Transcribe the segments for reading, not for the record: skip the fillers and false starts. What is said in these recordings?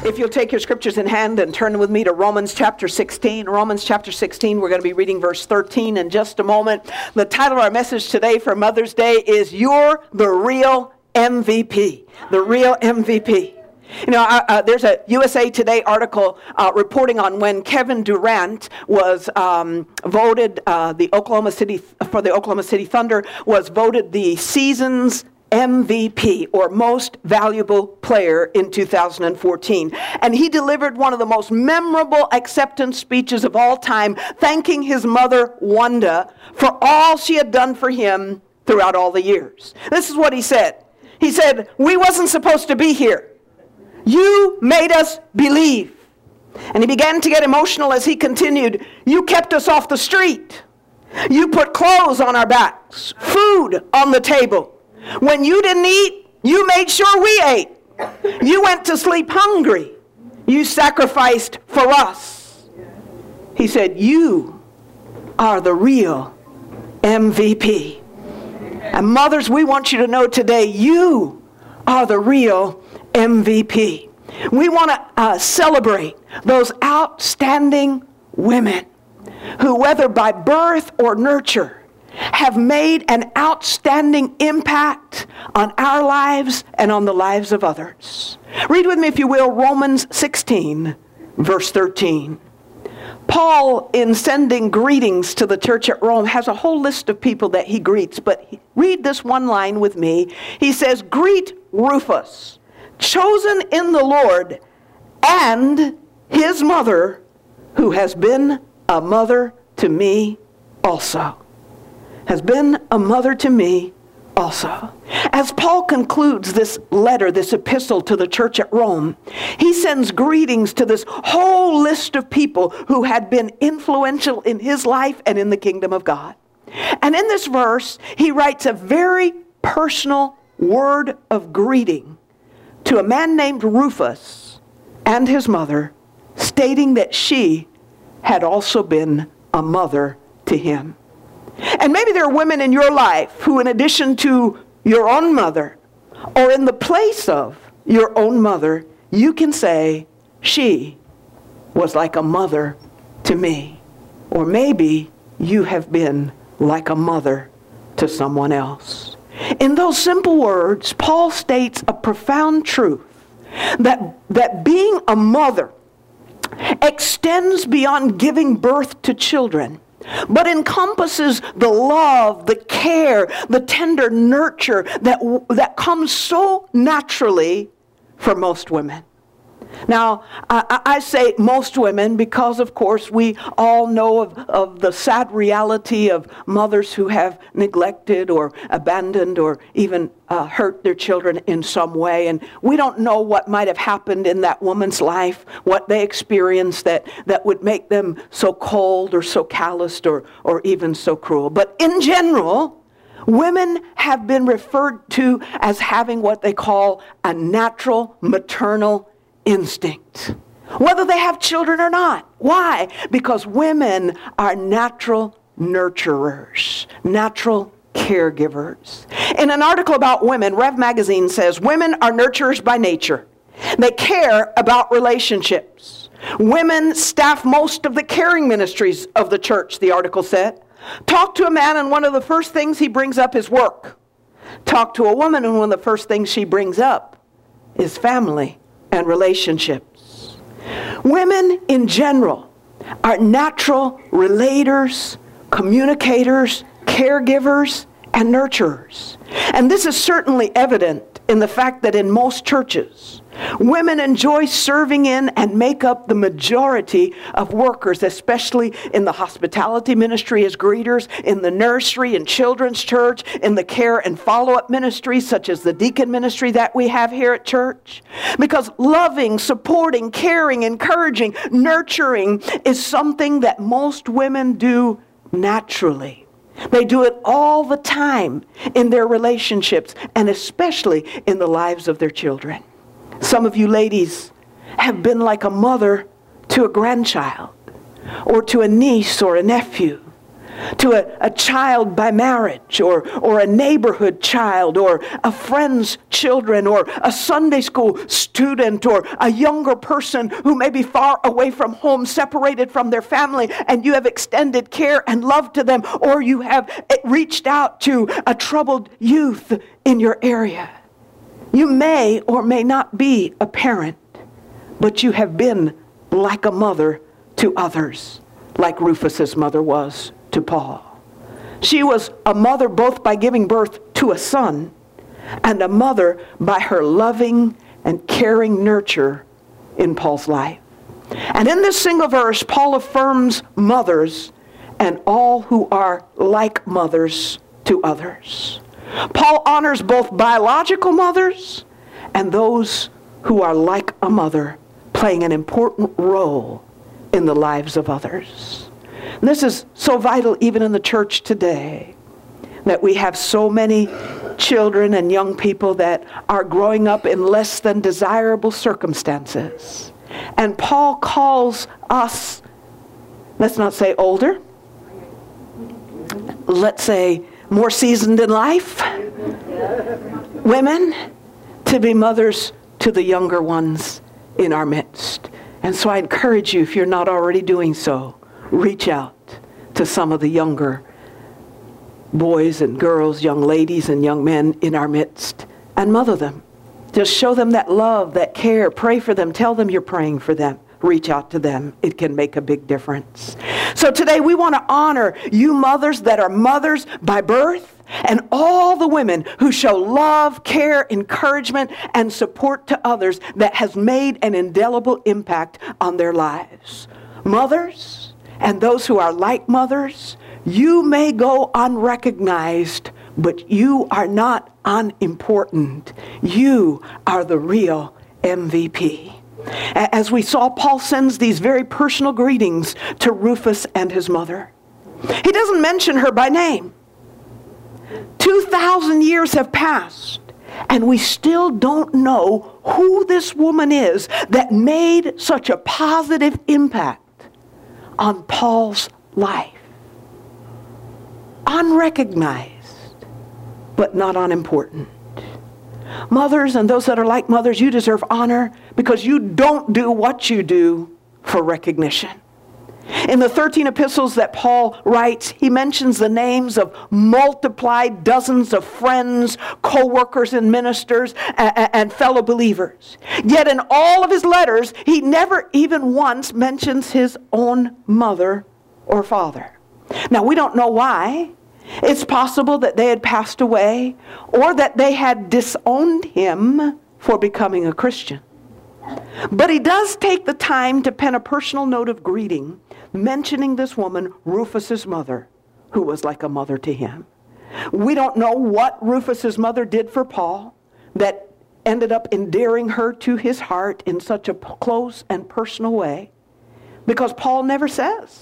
If you'll take your scriptures in hand and turn with me to Romans chapter 16. Romans chapter 16, we're going to be reading verse 13 in just a moment. The title of our message today for Mother's Day is You're the Real MVP. The Real MVP. You know, there's a USA Today article reporting on when Kevin Durant was voted, the Oklahoma City Thunder was voted the season's MVP, or most valuable player, in 2014. And he delivered one of the most memorable acceptance speeches of all time, thanking his mother, Wanda, for all she had done for him throughout all the years. This is what he said. He said, "We wasn't supposed to be here. You made us believe." And he began to get emotional as he continued, "You kept us off the street. You put clothes on our backs, food on the table. When you didn't eat, you made sure we ate. You went to sleep hungry. You sacrificed for us." He said, "You are the real MVP." And mothers, we want you to know today, you are the real MVP. We want to celebrate those outstanding women who, whether by birth or nurture, have made an outstanding impact on our lives and on the lives of others. Read with me, if you will, Romans 16, verse 13. Paul, in sending greetings to the church at Rome, has a whole list of people that he greets, but read this one line with me. He says, "Greet Rufus, chosen in the Lord, and his mother, who has been a mother to me also." Has been a mother to me also. As Paul concludes this letter, this epistle to the church at Rome, he sends greetings to this whole list of people who had been influential in his life and in the kingdom of God. And in this verse, he writes a very personal word of greeting to a man named Rufus and his mother, stating that she had also been a mother to him. And maybe there are women in your life who, in addition to your own mother, or in the place of your own mother, you can say, "She was like a mother to me." Or maybe you have been like a mother to someone else. In those simple words, Paul states a profound truth, that being a mother extends beyond giving birth to children, but encompasses the love, the care, the tender nurture that comes so naturally for most women. Now, I say most women because, of course, we all know of the sad reality of mothers who have neglected or abandoned or even hurt their children in some way. And we don't know what might have happened in that woman's life, what they experienced that would make them so cold or so calloused or even so cruel. But in general, women have been referred to as having what they call a natural maternal instinct, whether they have children or not. Why? Because women are natural nurturers, natural caregivers. In an article about women, Rev Magazine says, "Women are nurturers by nature. They care about relationships. Women staff most of the caring ministries of the church," the article said. "Talk to a man and one of the first things he brings up is work. Talk to a woman and one of the first things she brings up is family and relationships." Women in general are natural relators, communicators, caregivers, and nurturers. And this is certainly evident in the fact that in most churches, women enjoy serving in and make up the majority of workers, especially in the hospitality ministry as greeters, in the nursery and children's church, in the care and follow-up ministries such as the deacon ministry that we have here at church. Because loving, supporting, caring, encouraging, nurturing is something that most women do naturally. They do it all the time in their relationships and especially in the lives of their children. Some of you ladies have been like a mother to a grandchild or to a niece or a nephew. to a child by marriage, or a neighborhood child, or a friend's children, or a Sunday school student, or a younger person who may be far away from home, separated from their family, and you have extended care and love to them, or you have reached out to a troubled youth in your area. You may or may not be a parent, but you have been like a mother to others, like Rufus's mother was to Paul. She was a mother both by giving birth to a son and a mother by her loving and caring nurture in Paul's life. And in this single verse, Paul affirms mothers and all who are like mothers to others. Paul honors both biological mothers and those who are like a mother, playing an important role in the lives of others. And this is so vital even in the church today, that we have so many children and young people that are growing up in less than desirable circumstances. And Paul calls us, let's not say older, let's say more seasoned in life, women, to be mothers to the younger ones in our midst. And so I encourage you, if you're not already doing so, reach out to some of the younger boys and girls, young ladies and young men in our midst, and mother them. Just show them that love, that care. Pray for them. Tell them you're praying for them. Reach out to them. It can make a big difference. So today we want to honor you mothers that are mothers by birth, and all the women who show love, care, encouragement, and support to others that has made an indelible impact on their lives. Mothers and those who are like mothers, you may go unrecognized, but you are not unimportant. You are the real MVP. As we saw, Paul sends these very personal greetings to Rufus and his mother. He doesn't mention her by name. 2,000 years have passed, and we still don't know who this woman is that made such a positive impact on Paul's life. Unrecognized, but not unimportant. Mothers and those that are like mothers, you deserve honor because you don't do what you do for recognition. In the 13 epistles that Paul writes, he mentions the names of multiplied dozens of friends, co-workers and ministers and fellow believers. Yet in all of his letters, he never even once mentions his own mother or father. Now, we don't know why. It's possible that they had passed away or that they had disowned him for becoming a Christian. But he does take the time to pen a personal note of greeting, mentioning this woman, Rufus's mother, who was like a mother to him. We don't know what Rufus's mother did for Paul that ended up endearing her to his heart in such a close and personal way, because Paul never says.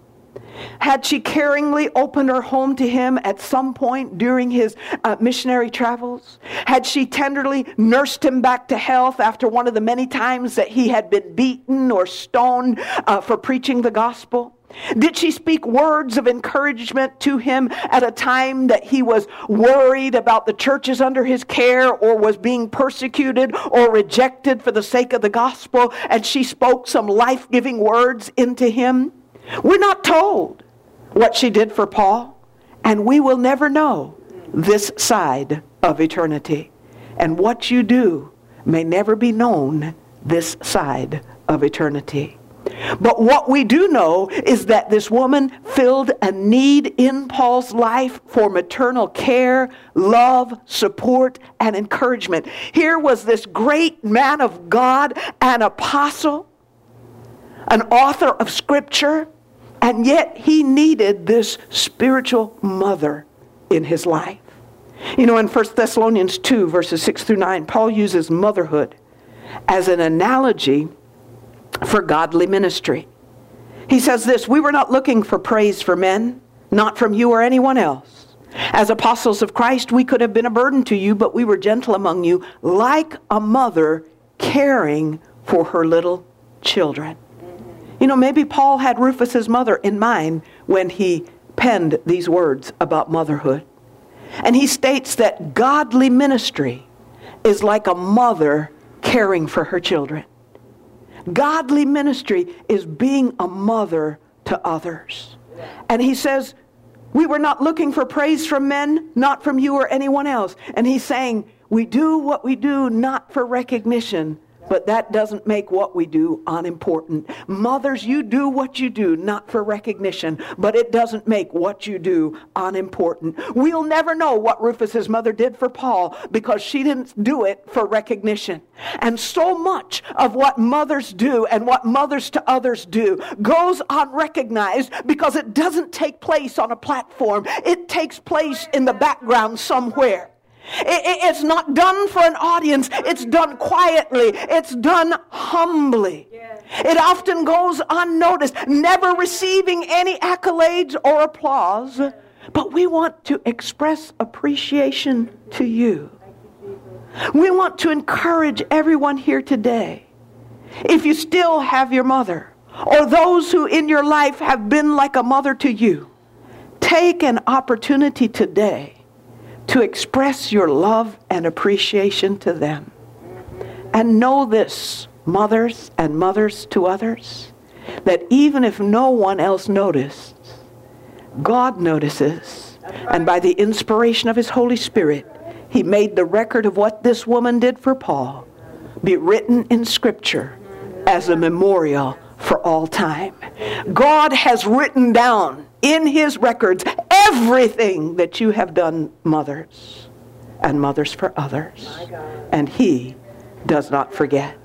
Had she caringly opened her home to him at some point during his missionary travels? Had she tenderly nursed him back to health after one of the many times that he had been beaten or stoned for preaching the gospel? Did she speak words of encouragement to him at a time that he was worried about the churches under his care or was being persecuted or rejected for the sake of the gospel, and she spoke some life-giving words into him? We're not told what she did for Paul, and we will never know this side of eternity. And what you do may never be known this side of eternity. But what we do know is that this woman filled a need in Paul's life for maternal care, love, support, and encouragement. Here was this great man of God, an apostle, an author of Scripture, and yet he needed this spiritual mother in his life. You know, in 1 Thessalonians 2, verses 6 through 9, Paul uses motherhood as an analogy for godly ministry. He says this: "We were not looking for praise for men, not from you or anyone else. As apostles of Christ, we could have been a burden to you, but we were gentle among you, like a mother caring for her little children." You know, maybe Paul had Rufus's mother in mind when he penned these words about motherhood. And he states that godly ministry is like a mother caring for her children. Godly ministry is being a mother to others. And he says, we were not looking for praise from men, not from you or anyone else. And he's saying, we do what we do not for recognition, but that doesn't make what we do unimportant. Mothers, you do what you do, not for recognition, but it doesn't make what you do unimportant. We'll never know what Rufus's mother did for Paul because she didn't do it for recognition. And so much of what mothers do and what mothers to others do goes unrecognized because it doesn't take place on a platform. It takes place in the background somewhere. It's not done for an audience. It's done quietly. It's done humbly. It often goes unnoticed, never receiving any accolades or applause. But we want to express appreciation to you. We want to encourage everyone here today. If you still have your mother, or those who in your life have been like a mother to you, take an opportunity today to express your love and appreciation to them. And know this, mothers and mothers to others, that even if no one else noticed, God notices. And by the inspiration of His Holy Spirit, He made the record of what this woman did for Paul be written in Scripture as a memorial for all time. God has written down in His records everything that you have done, mothers and mothers for others. And He does not forget.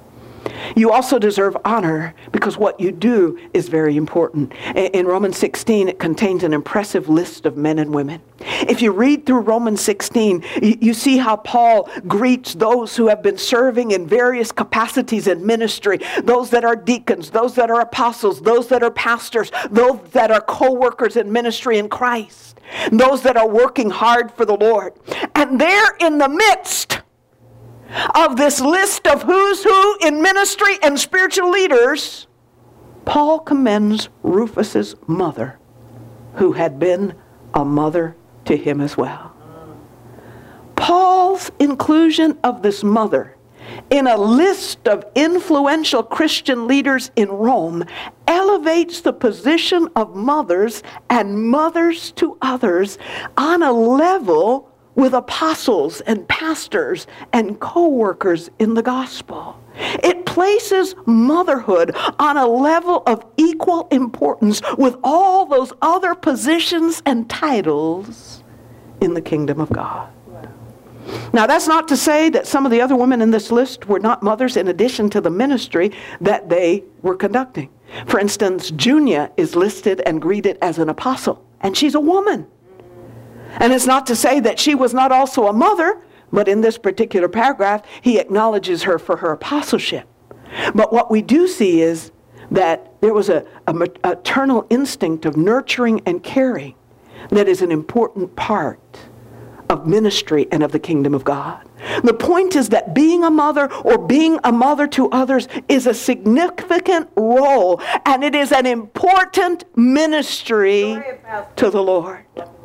You also deserve honor because what you do is very important. In Romans 16, it contains an impressive list of men and women. If you read through Romans 16, you see how Paul greets those who have been serving in various capacities in ministry, those that are deacons, those that are apostles, those that are pastors, those that are co-workers in ministry in Christ, those that are working hard for the Lord. And there in the midst of this list of who's who in ministry and spiritual leaders, Paul commends Rufus's mother, who had been a mother to him as well. Paul's inclusion of this mother in a list of influential Christian leaders in Rome elevates the position of mothers and mothers to others on a level with apostles and pastors and co-workers in the gospel. It places motherhood on a level of equal importance with all those other positions and titles in the kingdom of God. Now, that's not to say that some of the other women in this list were not mothers in addition to the ministry that they were conducting. For instance, Junia is listed and greeted as an apostle, and she's a woman. And it's not to say that she was not also a mother, but in this particular paragraph, he acknowledges her for her apostleship. But what we do see is that there was a maternal instinct of nurturing and caring that is an important part of ministry and of the kingdom of God. The point is that being a mother or being a mother to others is a significant role, and it is an important ministry to the Lord.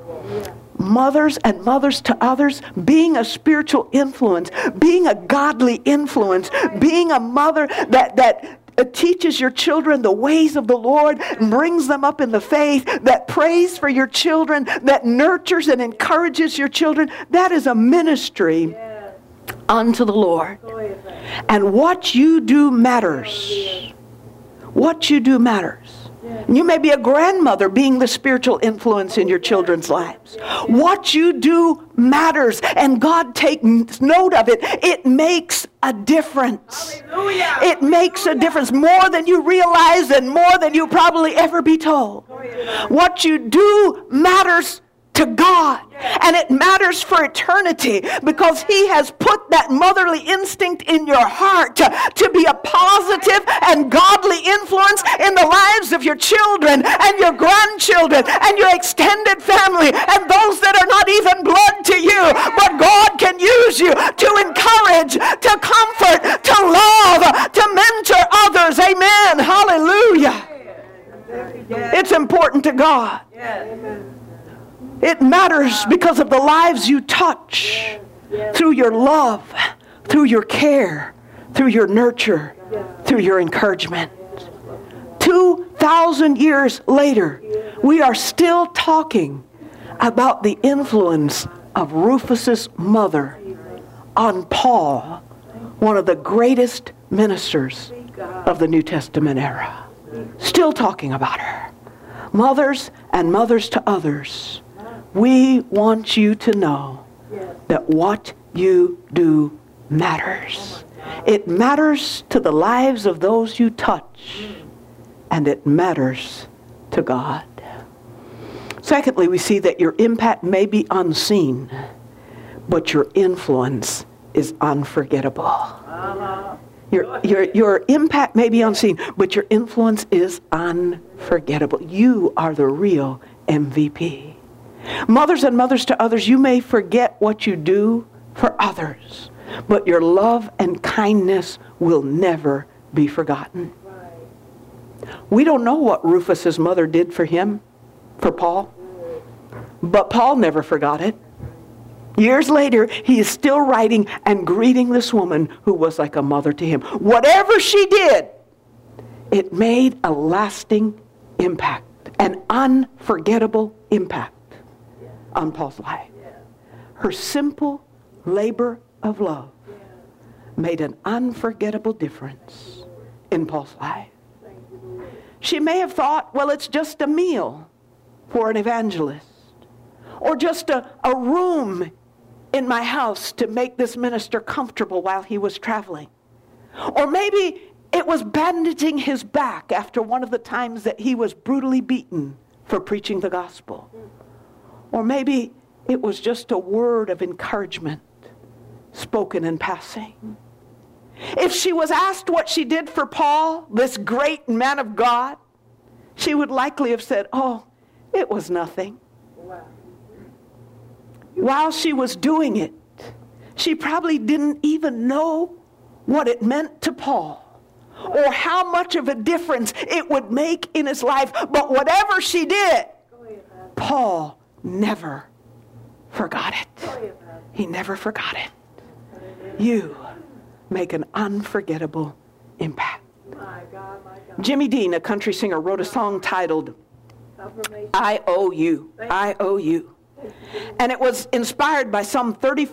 Mothers and mothers to others, being a spiritual influence, being a godly influence, being a mother that teaches your children the ways of the Lord, brings them up in the faith, that prays for your children, that nurtures and encourages your children. That is a ministry unto the Lord. And what you do matters. What you do matters. You may be a grandmother being the spiritual influence in your children's lives. What you do matters, and God takes note of it. It makes a difference. Hallelujah. It makes a difference more than you realize and more than you probably ever be told. What you do matters to God, and it matters for eternity, because He has put that motherly instinct in your heart to be a positive and godly influence in the lives of your children and your grandchildren and your extended family and those that are not even blood to you, but God can use you to encourage, to comfort, to love, to mentor others. Amen. Hallelujah. It's important to God. lives you touch, through your love, through your care, through your nurture, through your encouragement. 2,000 years later, we are still talking about the influence of Rufus's mother on Paul, one of the greatest ministers of the New Testament era. Still talking about her. Mothers and mothers to others, we want you to know that what you do matters. It matters to the lives of those you touch, and it matters to God. Secondly, we see that your impact may be unseen, but your influence is unforgettable. Your impact may be unseen, but your influence is unforgettable. You are the real MVP. Mothers and mothers to others, you may forget what you do for others, but your love and kindness will never be forgotten. We don't know what Rufus's mother did for him, for Paul, but Paul never forgot it. Years later, he is still writing and greeting this woman who was like a mother to him. Whatever she did, it made a lasting impact, an unforgettable impact on Paul's life. Her simple labor of love made an unforgettable difference in Paul's life. She may have thought, well, it's just a meal for an evangelist, or just a room in my house to make this minister comfortable while he was traveling. Or maybe it was bandaging his back after one of the times that he was brutally beaten for preaching the gospel. Or maybe it was just a word of encouragement spoken in passing. If she was asked what she did for Paul, this great man of God, she would likely have said, oh, it was nothing. While she was doing it, she probably didn't even know what it meant to Paul or how much of a difference it would make in his life. But whatever she did, Paul never forgot it. He never forgot it. You make an unforgettable impact. Jimmy Dean, a country singer, wrote a song titled, I Owe You, I Owe You. And it was inspired by some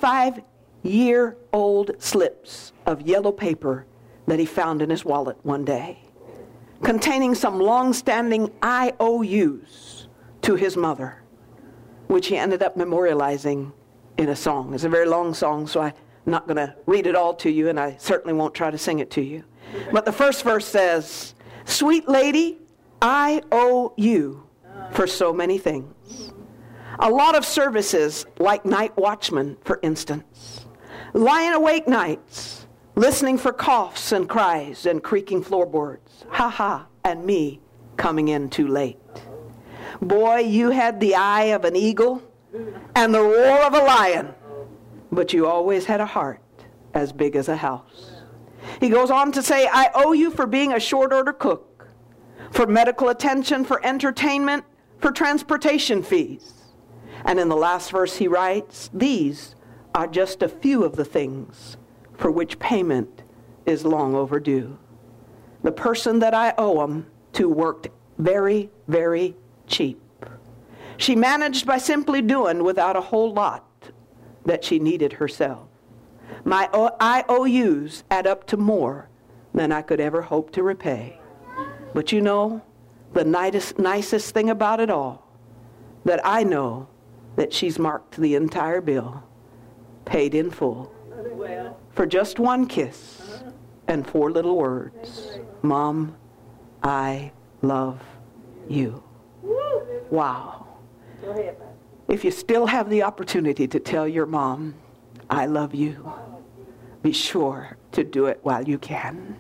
35-year-old slips of yellow paper that he found in his wallet one day, containing some long-standing IOUs to his mother, which he ended up memorializing in a song. It's a very long song, so I'm not going to read it all to you, and I certainly won't try to sing it to you. But the first verse says, sweet lady, I owe you for so many things. A lot of services, like night watchman, for instance. Lying awake nights, listening for coughs and cries and creaking floorboards. Ha ha, and me coming in too late. Boy, you had the eye of an eagle and the roar of a lion, but you always had a heart as big as a house. He goes on to say, I owe you for being a short order cook, for medical attention, for entertainment, for transportation fees. And in the last verse he writes, these are just a few of the things for which payment is long overdue. The person that I owe them to worked very, very cheap. She managed by simply doing without a whole lot that she needed herself. My IOUs add up to more than I could ever hope to repay. But you know, the nicest thing about it all, that I know that she's marked the entire bill, paid in full, for just one kiss and 4 little words. Mom, I love you. Wow. If you still have the opportunity to tell your mom, I love you, be sure to do it while you can.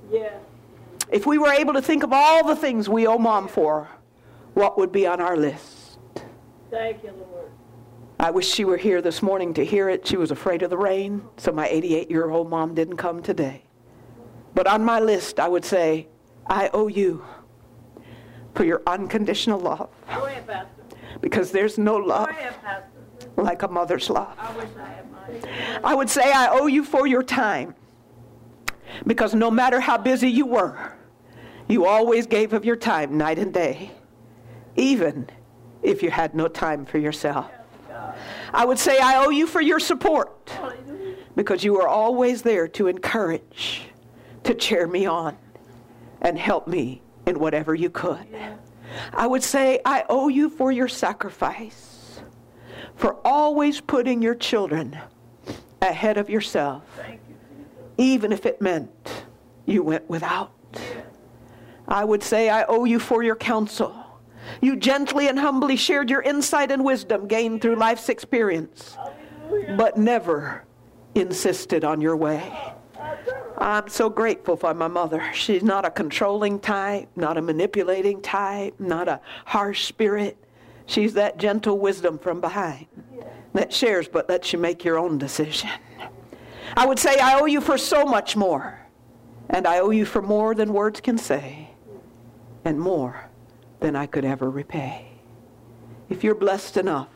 If we were able to think of all the things we owe Mom for, what would be on our list? Thank you, Lord. I wish she were here this morning to hear it. She was afraid of the rain, so my 88-year-old mom didn't come today. But on my list, I would say, I owe you for your unconditional love. Go ahead, Pastor. Because there's no love Go ahead, Pastor. like a mother's love. I wish I had mine. I would say I owe you for your time, because no matter how busy you were, you always gave of your time night and day, even if you had no time for yourself. I would say I owe you for your support, because you were always there to encourage, to cheer me on, and help me in whatever you could. I would say I owe you for your sacrifice, for always putting your children ahead of yourself, even if it meant you went without. I would say I owe you for your counsel. You gently and humbly shared your insight and wisdom gained through life's experience, but never insisted on your way. I'm so grateful for my mother. She's not a controlling type, not a manipulating type, not a harsh spirit. She's that gentle wisdom from behind that shares but lets you make your own decision. I would say I owe you for so much more, and I owe you for more than words can say, and more than I could ever repay. If you're blessed enough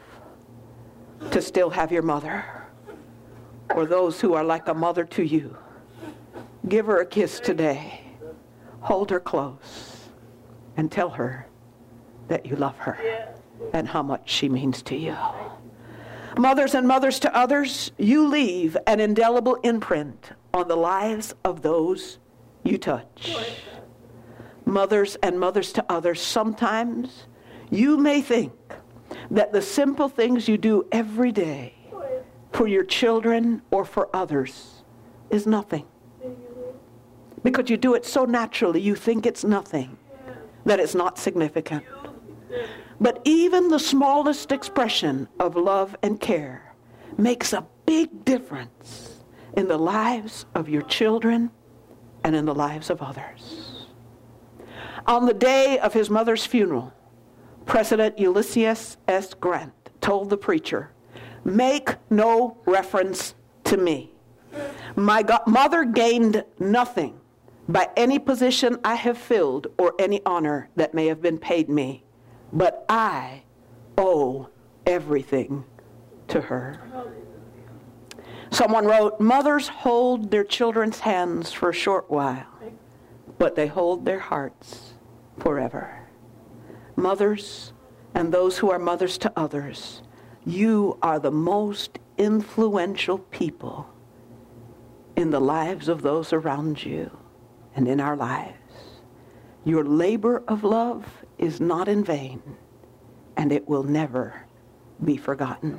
to still have your mother, or those who are like a mother to you, give her a kiss today. Hold her close and tell her that you love her and how much she means to you. Mothers and mothers to others, you leave an indelible imprint on the lives of those you touch. Mothers and mothers to others, sometimes you may think that the simple things you do every day for your children or for others is nothing. Because you do it so naturally, you think it's nothing, that it's not significant. But even the smallest expression of love and care makes a big difference in the lives of your children and in the lives of others. On the day of his mother's funeral, President Ulysses S. Grant told the preacher, "Make no reference to me. My mother gained nothing by any position I have filled or any honor that may have been paid me, but I owe everything to her." Someone wrote, "Mothers hold their children's hands for a short while, but they hold their hearts forever." Mothers and those who are mothers to others, you are the most influential people in the lives of those around you and in our lives. Your labor of love is not in vain, and it will never be forgotten.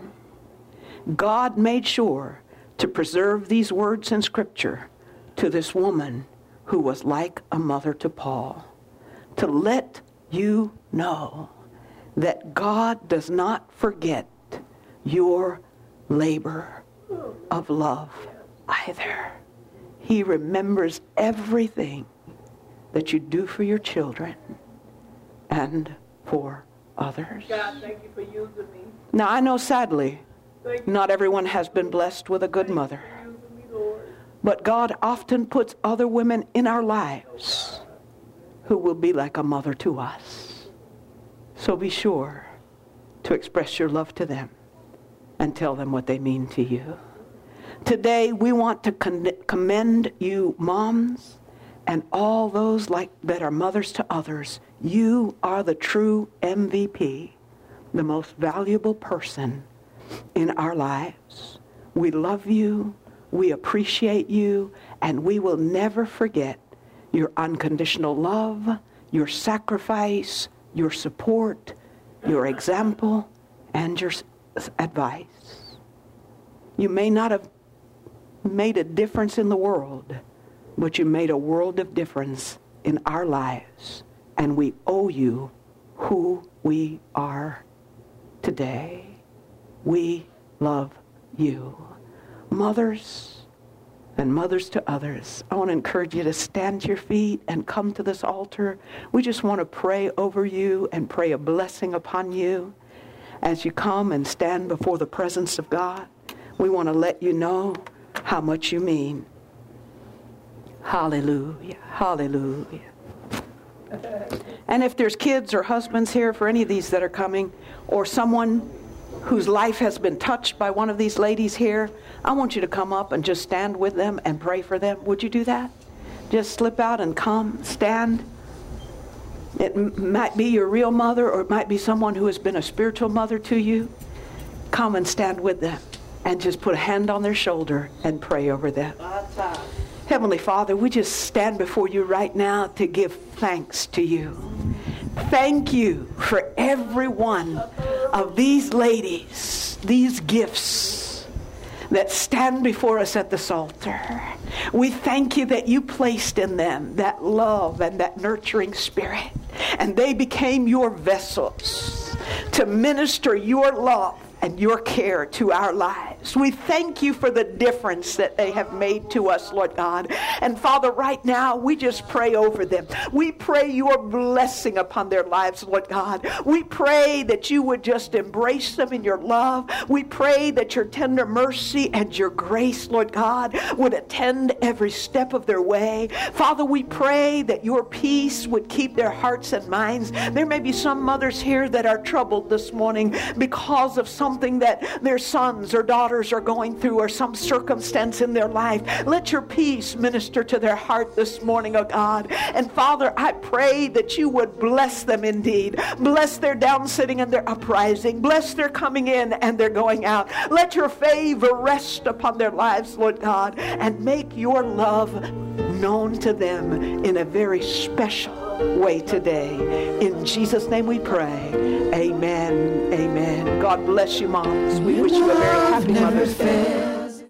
God made sure to preserve these words in Scripture to this woman who was like a mother to Paul, to let you know that God does not forget your labor of love either. He remembers everything that you do for your children and for others. God, thank you for using me. Now, I know sadly, Thank you not everyone has been blessed with a good mother, for using me, Lord. but God often puts other women in our lives who will be like a mother to us. So be sure to express your love to them and tell them what they mean to you. Today, we want to commend you, moms, and all those that are mothers to others. You are the true MVP, the most valuable person in our lives. We love you, we appreciate you, and we will never forget your unconditional love, your sacrifice, your support, your example, and your advice. You may not have made a difference in the world, but you made a world of difference in our lives, and we owe you who we are today. We love you. Mothers and mothers to others, I want to encourage you to stand to your feet and come to this altar. We just want to pray over you and pray a blessing upon you as you come and stand before the presence of God. We want to let you know how much you mean. Hallelujah. Hallelujah. And if there's kids or husbands here for any of these that are coming, or someone whose life has been touched by one of these ladies here, I want you to come up and just stand with them and pray for them. Would you do that? Just slip out and come, stand. It might be your real mother, or it might be someone who has been a spiritual mother to you. Come and stand with them and just put a hand on their shoulder and pray over them. Heavenly Father, we just stand before you right now to give thanks to you. Thank you for every one of these ladies, these gifts that stand before us at this altar. We thank you that you placed in them that love and that nurturing spirit, and they became your vessels to minister your love and your care to our lives. We thank you for the difference that they have made to us, Lord God. And Father, right now, we just pray over them. We pray your blessing upon their lives, Lord God. We pray that you would just embrace them in your love. We pray that your tender mercy and your grace, Lord God, would attend every step of their way. Father, we pray that your peace would keep their hearts and minds. There may be some mothers here that are troubled this morning because of something that their sons or daughters are going through, or some circumstance in their life. Let your peace minister to their heart this morning, oh God. And Father, I pray that you would bless them indeed. Bless their down sitting and their uprising. Bless their coming in and their going out. Let your favor rest upon their lives, Lord God, and make your love known to them in a very special way today. In Jesus' name we pray. Amen. Amen. God bless you, moms. We wish you a very happy Mother's Day.